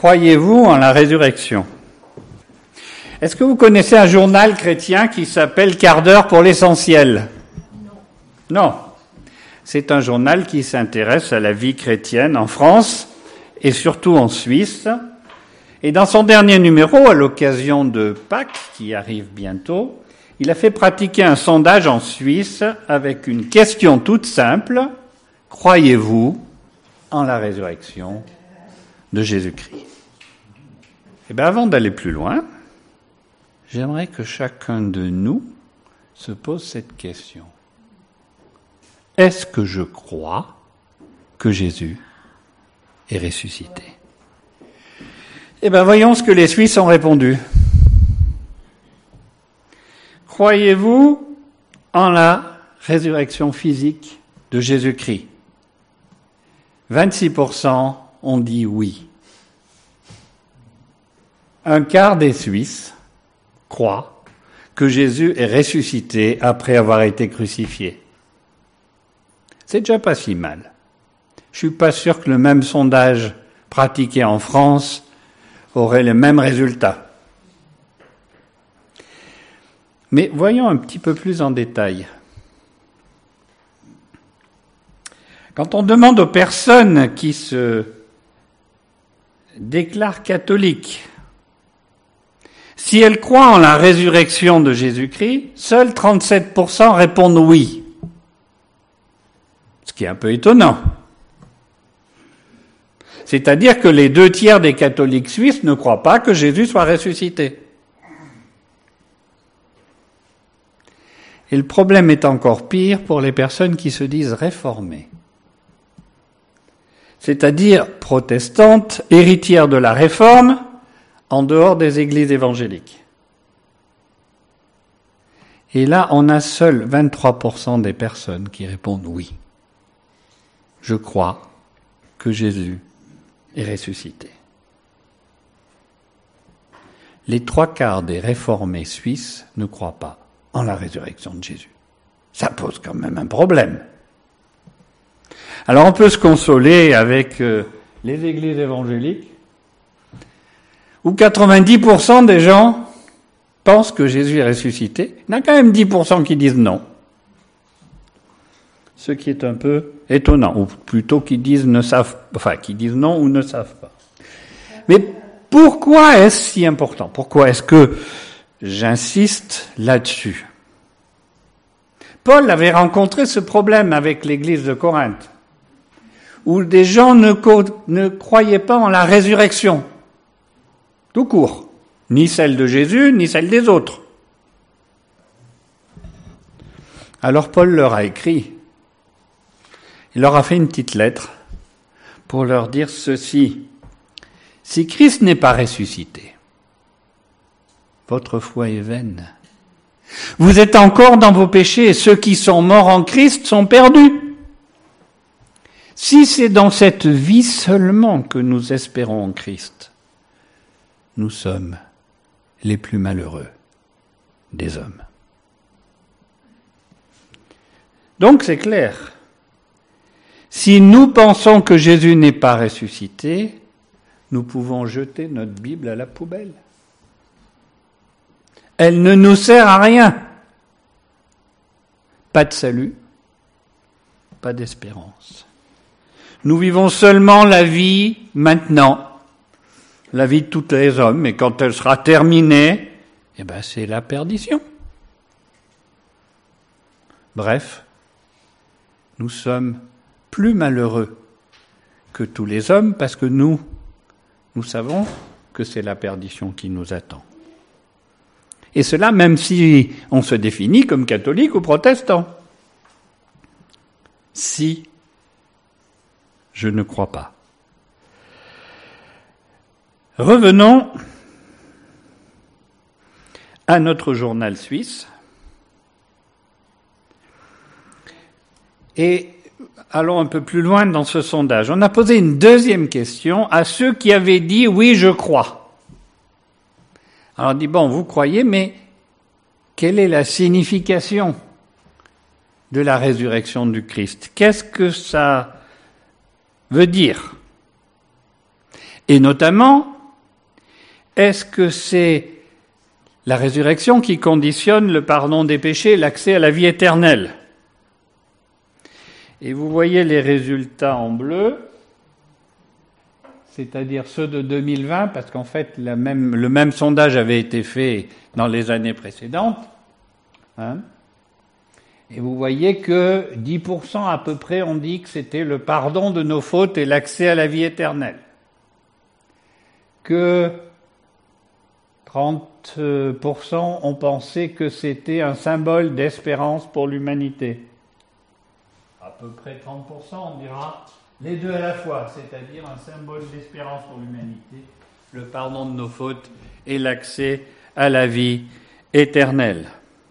Croyez-vous en la résurrection ? Est-ce que vous connaissez un journal chrétien qui s'appelle Quart d'heure pour l'essentiel ? Non. C'est un journal qui s'intéresse à la vie chrétienne en France et surtout en Suisse. Et dans son dernier numéro, à l'occasion de Pâques, qui arrive bientôt, il a fait pratiquer un sondage en Suisse avec une question toute simple. Croyez-vous en la résurrection de Jésus-Christ ? Eh bien, avant d'aller plus loin, j'aimerais que chacun de nous se pose cette question. Est-ce que je crois que Jésus est ressuscité ? Eh bien, voyons ce que les Suisses ont répondu. Croyez-vous en la résurrection physique de Jésus-Christ ? 26% ont dit oui. Un quart des Suisses croient que Jésus est ressuscité après avoir été crucifié. C'est déjà pas si mal. Je suis pas sûr que le même sondage pratiqué en France aurait le même résultat. Mais voyons un petit peu plus en détail. Quand on demande aux personnes qui se déclarent catholiques si elles croient en la résurrection de Jésus-Christ, seuls 37% répondent oui. Ce qui est un peu étonnant. C'est-à-dire que les 2/3 des catholiques suisses ne croient pas que Jésus soit ressuscité. Et le problème est encore pire pour les personnes qui se disent réformées. C'est-à-dire protestantes, héritières de la Réforme, en dehors des églises évangéliques. Et là, on a seuls 23% des personnes qui répondent oui. Je crois que Jésus est ressuscité. Les 3/4 des réformés suisses ne croient pas en la résurrection de Jésus. Ça pose quand même un problème. Alors on peut se consoler avec les églises évangéliques, où 90% des gens pensent que Jésus est ressuscité. Il y en a quand même 10% qui disent non. Ce qui est un peu étonnant, ou plutôt qui disent non ou ne savent pas. Mais pourquoi est-ce si important ? Pourquoi est-ce que j'insiste là-dessus ? Paul avait rencontré ce problème avec l'église de Corinthe, où des gens ne croyaient pas en la résurrection, tout court, ni celle de Jésus, ni celle des autres. Alors Paul leur a écrit, il leur a fait une petite lettre pour leur dire ceci. Si Christ n'est pas ressuscité, votre foi est vaine. Vous êtes encore dans vos péchés et ceux qui sont morts en Christ sont perdus. Si c'est dans cette vie seulement que nous espérons en Christ, nous sommes les plus malheureux des hommes. Donc c'est clair. Si nous pensons que Jésus n'est pas ressuscité, nous pouvons jeter notre Bible à la poubelle. Elle ne nous sert à rien. Pas de salut, pas d'espérance. Nous vivons seulement la vie maintenant, la vie de tous les hommes, et quand elle sera terminée, c'est la perdition. Bref, nous sommes plus malheureux que tous les hommes parce que nous savons que c'est la perdition qui nous attend. Et cela même si on se définit comme catholique ou protestant. Si je ne crois pas. Revenons à notre journal suisse et allons un peu plus loin dans ce sondage. On a posé une deuxième question à ceux qui avaient dit « oui, je crois ». Alors on dit « bon, vous croyez, mais quelle est la signification de la résurrection du Christ ? Qu'est-ce que ça veut dire ? Et notamment, est-ce que c'est la résurrection qui conditionne le pardon des péchés et l'accès à la vie éternelle? Et vous voyez les résultats en bleu, c'est-à-dire ceux de 2020, parce qu'en fait, le même sondage avait été fait dans les années précédentes. Et vous voyez que 10% à peu près ont dit que c'était le pardon de nos fautes et l'accès à la vie éternelle. Que 30% ont pensé que c'était un symbole d'espérance pour l'humanité. À peu près 30%, on dira les deux à la fois, c'est-à-dire un symbole d'espérance pour l'humanité, le pardon de nos fautes et l'accès à la vie éternelle.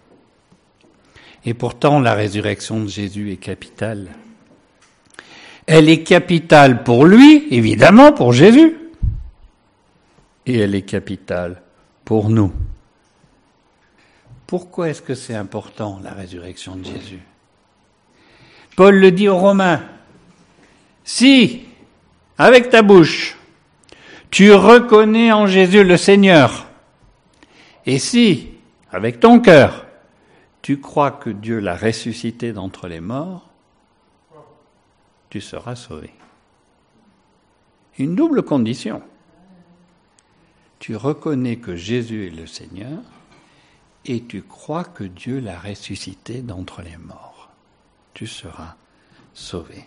Et pourtant, la résurrection de Jésus est capitale. Elle est capitale pour lui, évidemment, pour Jésus, et elle est capitale pour nous. Pourquoi est-ce que c'est important, la résurrection de Jésus? Paul le dit aux Romains, si, avec ta bouche, tu reconnais en Jésus le Seigneur, et si, avec ton cœur, tu crois que Dieu l'a ressuscité d'entre les morts, tu seras sauvé. Une double condition. Tu reconnais que Jésus est le Seigneur, et tu crois que Dieu l'a ressuscité d'entre les morts. Tu seras sauvé.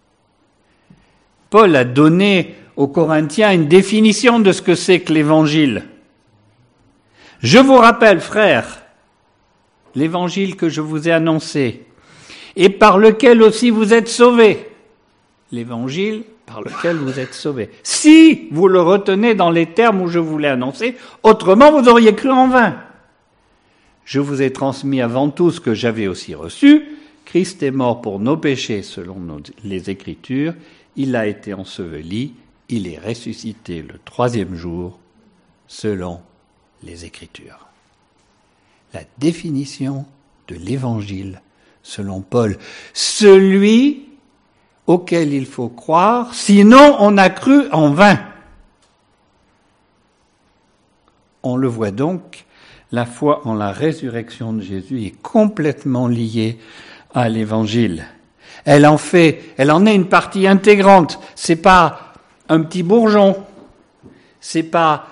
Paul a donné aux Corinthiens une définition de ce que c'est que l'Évangile. Je vous rappelle, frères, l'Évangile que je vous ai annoncé, et par lequel aussi vous êtes sauvés. L'Évangile par lequel vous êtes sauvés. Si vous le retenez dans les termes où je vous l'ai annoncé, autrement vous auriez cru en vain. Je vous ai transmis avant tout ce que j'avais aussi reçu. Christ est mort pour nos péchés selon les Écritures. Il a été enseveli, il est ressuscité le 3e jour, selon les Écritures. La définition de l'Évangile, selon Paul, celui auquel il faut croire, sinon on a cru en vain. On le voit donc, la foi en la résurrection de Jésus est complètement liée à l'Évangile. Elle en est une partie intégrante. C'est pas un petit bourgeon. C'est pas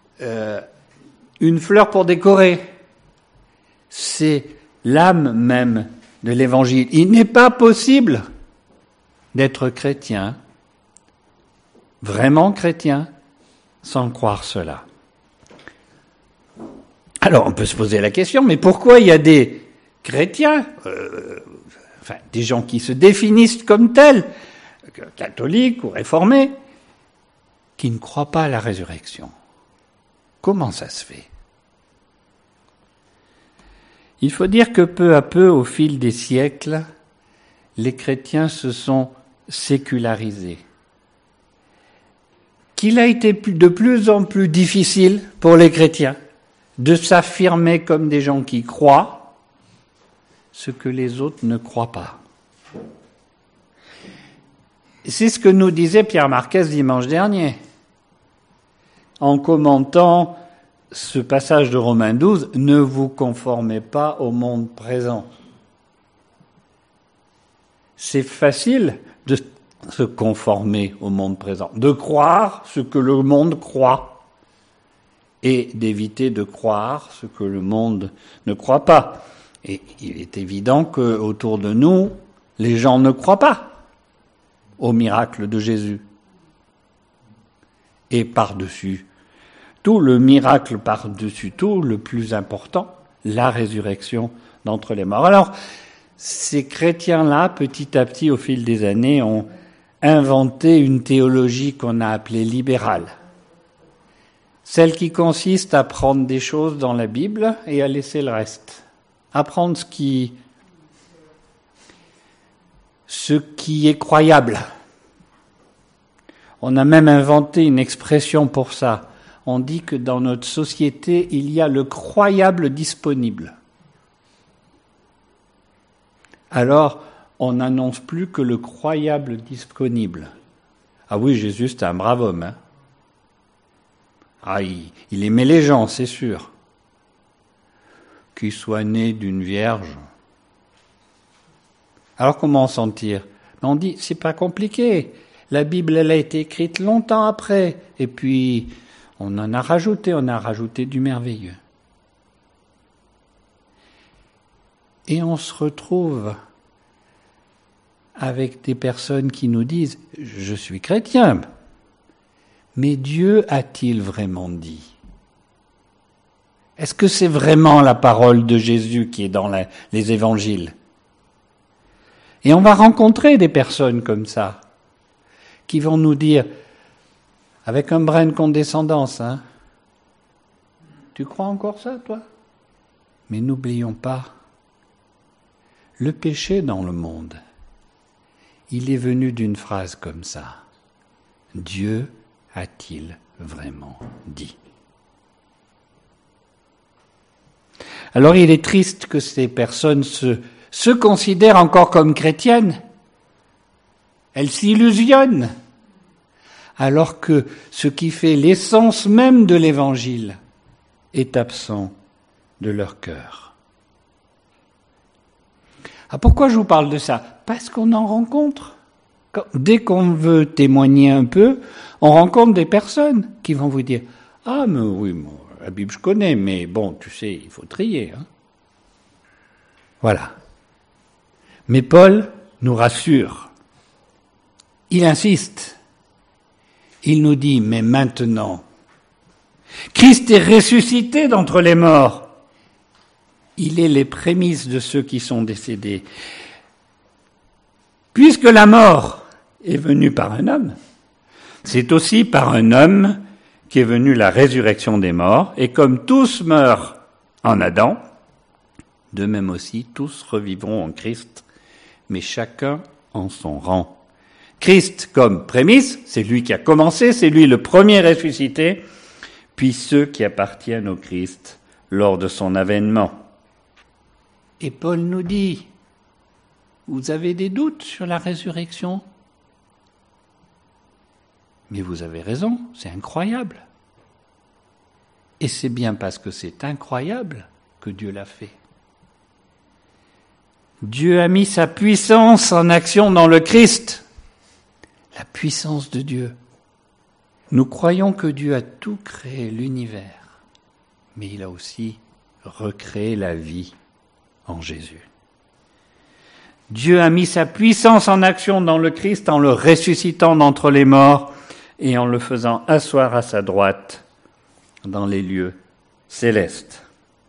une fleur pour décorer. C'est l'âme même de l'Évangile. Il n'est pas possible d'être chrétien, vraiment chrétien, sans croire cela. Alors on peut se poser la question, mais pourquoi il y a des chrétiens, des gens qui se définissent comme tels, catholiques ou réformés, qui ne croient pas à la résurrection? Comment ça se fait? Il faut dire que peu à peu, au fil des siècles, les chrétiens se sont sécularisés. Qu'il a été de plus en plus difficile pour les chrétiens de s'affirmer comme des gens qui croient ce que les autres ne croient pas. C'est ce que nous disait Pierre Marquès dimanche dernier, en commentant ce passage de Romains 12, « Ne vous conformez pas au monde présent ». C'est facile de se conformer au monde présent, de croire ce que le monde croit et d'éviter de croire ce que le monde ne croit pas. Et il est évident qu'autour de nous, les gens ne croient pas au miracle de Jésus. Et par-dessus tout, le miracle par-dessus tout, le plus important, la résurrection d'entre les morts. Alors, ces chrétiens-là, petit à petit, au fil des années, ont inventé une théologie qu'on a appelée libérale. Celle qui consiste à prendre des choses dans la Bible et à laisser le reste. À prendre ce qui est croyable. On a même inventé une expression pour ça. On dit que dans notre société, il y a le croyable disponible. Alors, on n'annonce plus que le croyable disponible. Ah oui, Jésus, c'était un brave homme. Ah, il aimait les gens, c'est sûr. Qu'il soit né d'une vierge. Alors comment en sentir? On dit, c'est pas compliqué. La Bible, elle a été écrite longtemps après. Et puis, on a rajouté du merveilleux. Et on se retrouve avec des personnes qui nous disent « Je suis chrétien, mais Dieu a-t-il vraiment dit ?» Est-ce que c'est vraiment la parole de Jésus qui est dans les évangiles? Et on va rencontrer des personnes comme ça, qui vont nous dire, avec un brin de condescendance, tu crois encore ça, toi? Mais n'oublions pas, le péché dans le monde, il est venu d'une phrase comme ça. Dieu a-t-il vraiment dit? Alors il est triste que ces personnes se considèrent encore comme chrétiennes. Elles s'illusionnent. Alors que ce qui fait l'essence même de l'Évangile est absent de leur cœur. Ah, pourquoi je vous parle de ça? Parce qu'on en rencontre. Dès qu'on veut témoigner un peu, on rencontre des personnes qui vont vous dire « Ah, mais oui, la Bible je connais, mais bon, tu sais, il faut trier. » Voilà. Mais Paul nous rassure. Il insiste. Il nous dit « Mais maintenant, Christ est ressuscité d'entre les morts. Il est les prémices de ceux qui sont décédés. Puisque la mort est venue par un homme, c'est aussi par un homme qu'est venue la résurrection des morts. Et comme tous meurent en Adam, de même aussi tous revivront en Christ, mais chacun en son rang. Christ comme prémisse, c'est lui qui a commencé, c'est lui le premier ressuscité, puis ceux qui appartiennent au Christ lors de son avènement. Et Paul nous dit, vous avez des doutes sur la résurrection? Mais vous avez raison, c'est incroyable. Et c'est bien parce que c'est incroyable que Dieu l'a fait. Dieu a mis sa puissance en action dans le Christ. La puissance de Dieu. Nous croyons que Dieu a tout créé, l'univers, mais il a aussi recréé la vie en Jésus. Dieu a mis sa puissance en action dans le Christ en le ressuscitant d'entre les morts et en le faisant asseoir à sa droite dans les lieux célestes.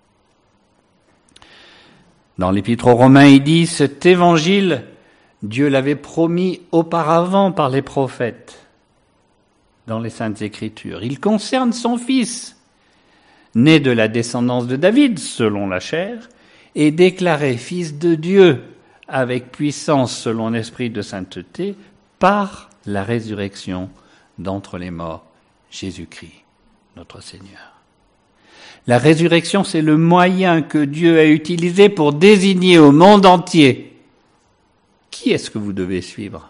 Dans l'Épître aux Romains, il dit, cet évangile, Dieu l'avait promis auparavant par les prophètes dans les Saintes Écritures. Il concerne son Fils, né de la descendance de David, selon la chair, et déclaré Fils de Dieu avec puissance selon l'esprit de sainteté par la résurrection d'entre les morts, Jésus-Christ, notre Seigneur. La résurrection, c'est le moyen que Dieu a utilisé pour désigner au monde entier qui est-ce que vous devez suivre?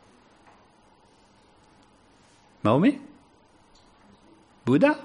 Mahomet? Bouddha?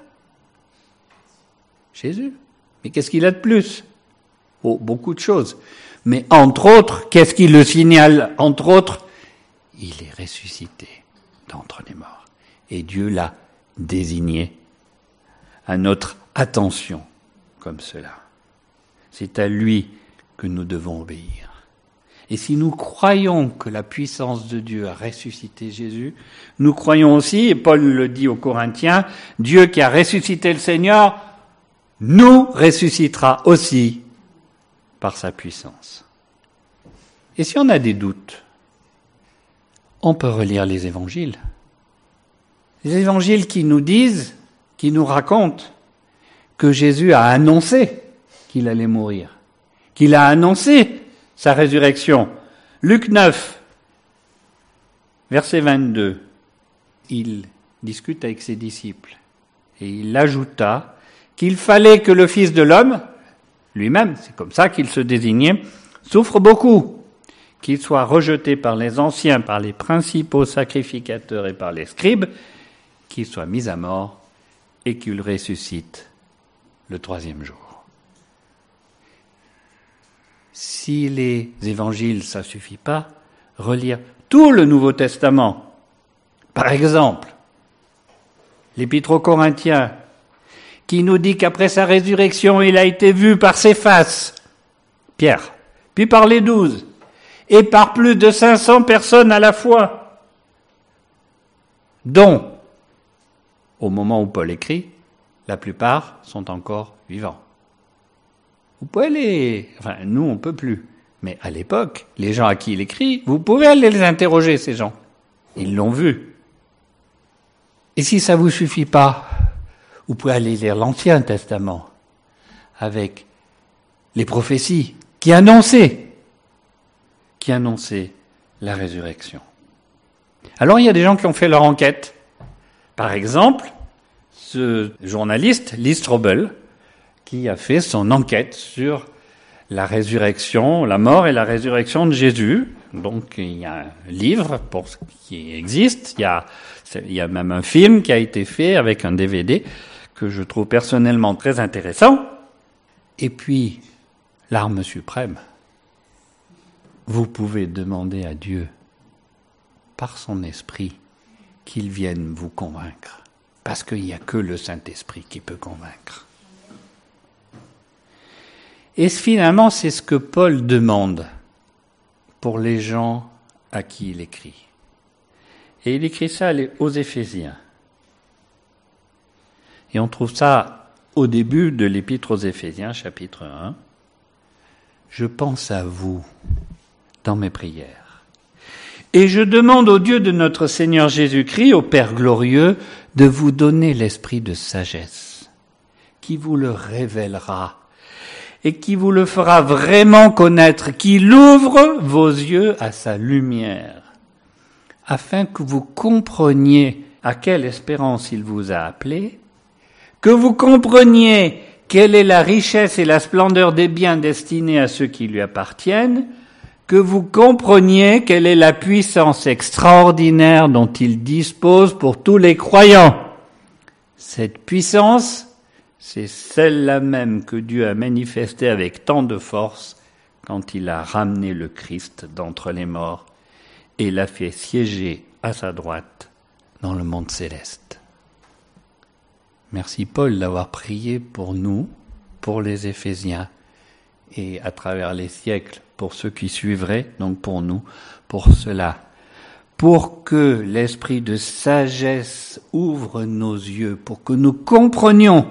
Jésus? Mais qu'est-ce qu'il a de plus? Oh, beaucoup de choses. Mais entre autres, qu'est-ce qui le signale? Entre autres, il est ressuscité d'entre les morts. Et Dieu l'a désigné à notre attention comme cela. C'est à lui que nous devons obéir. Et si nous croyons que la puissance de Dieu a ressuscité Jésus, nous croyons aussi, et Paul le dit aux Corinthiens, Dieu qui a ressuscité le Seigneur, nous ressuscitera aussi par sa puissance. Et si on a des doutes, on peut relire les évangiles. Les évangiles qui nous disent, qui nous racontent que Jésus a annoncé qu'il allait mourir, qu'il a annoncé sa résurrection. Luc 9, verset 22, il discute avec ses disciples et il ajouta qu'il fallait que le Fils de l'homme, lui-même, c'est comme ça qu'il se désignait, souffre beaucoup, qu'il soit rejeté par les anciens, par les principaux sacrificateurs et par les scribes, qu'il soit mis à mort et qu'il ressuscite le troisième jour. Si les évangiles, ça suffit pas, relire tout le Nouveau Testament. Par exemple, l'Épître aux Corinthiens, qui nous dit qu'après sa résurrection, il a été vu par Céphas, Pierre, puis par les 12, et par plus de 500 personnes à la fois, dont, au moment où Paul écrit, la plupart sont encore vivants. Vous pouvez nous on peut plus, mais à l'époque, les gens à qui il écrit, vous pouvez aller les interroger, ces gens. Ils l'ont vu. Et si ça vous suffit pas, vous pouvez aller lire l'Ancien Testament avec les prophéties qui annonçaient la résurrection. Alors il y a des gens qui ont fait leur enquête. Par exemple, ce journaliste, Lee Strobel, qui a fait son enquête sur la mort et la résurrection de Jésus. Donc il y a un livre qui existe, il y a même un film qui a été fait avec un DVD que je trouve personnellement très intéressant. Et puis, l'arme suprême, vous pouvez demander à Dieu, par son esprit, qu'il vienne vous convaincre. Parce qu'il n'y a que le Saint-Esprit qui peut convaincre. Et finalement, c'est ce que Paul demande pour les gens à qui il écrit. Et il écrit ça aux Éphésiens. Et on trouve ça au début de l'Épître aux Éphésiens, chapitre 1. Je pense à vous dans mes prières. Et je demande au Dieu de notre Seigneur Jésus-Christ, au Père glorieux, de vous donner l'esprit de sagesse, qui vous le révélera et qui vous le fera vraiment connaître, qui l'ouvre vos yeux à sa lumière, afin que vous compreniez à quelle espérance il vous a appelé, que vous compreniez quelle est la richesse et la splendeur des biens destinés à ceux qui lui appartiennent, que vous compreniez quelle est la puissance extraordinaire dont il dispose pour tous les croyants. Cette puissance, c'est celle-là même que Dieu a manifestée avec tant de force quand il a ramené le Christ d'entre les morts et l'a fait siéger à sa droite dans le monde céleste. Merci Paul d'avoir prié pour nous, pour les Éphésiens, et à travers les siècles, pour ceux qui suivraient, donc pour nous, pour cela, pour que l'esprit de sagesse ouvre nos yeux, pour que nous comprenions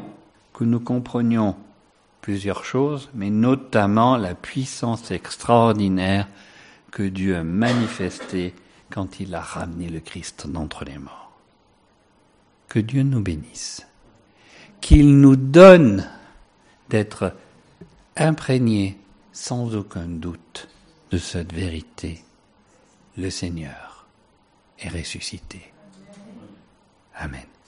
plusieurs choses, mais notamment la puissance extraordinaire que Dieu a manifestée quand il a ramené le Christ d'entre les morts. Que Dieu nous bénisse, qu'il nous donne d'être imprégnés sans aucun doute de cette vérité. Le Seigneur est ressuscité. Amen.